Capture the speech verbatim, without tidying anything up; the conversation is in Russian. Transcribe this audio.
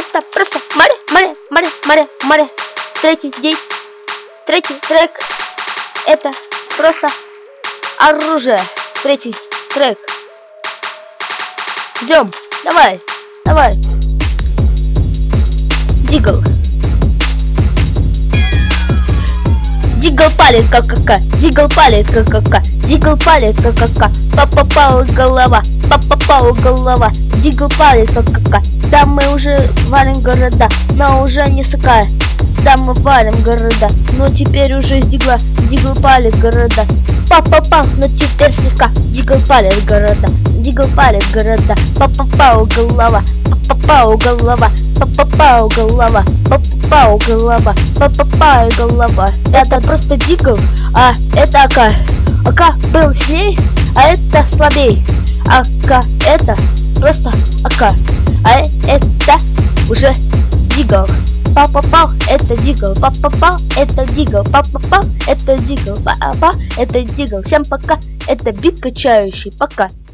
просто, просто море, море, море, море, море. Третий день, третий трек. Это просто оружие. Третий трек. Идем, давай, давай. Дигл. Дигл палит ка-ка-ка, дигл палит ка-ка-ка, дигл палит ка-ка-ка, па-па-пау голова, па-па-пау голова, дигл палит ка-ка-ка. Да, мы уже варим города, но уже не сыкая. Да, мы варим города, но теперь уже с дигла, дигл палит города. Па-па-пау, но теперь слегка, дигл палит города, дигл палит города, па-па-пау голова, па-па-пау голова, па-па-пау голова, па-па-пау голова, па-па-пау голова. Это просто дигл, а это ака. Ака был сильней, а это слабей. Ака это просто ака, а это уже дигл. Па-па-пау, это дигл, па-па-пау, это дигл, па-па-пау, это дигл, па-па, это дигл. Всем пока, это бит качающий, пока.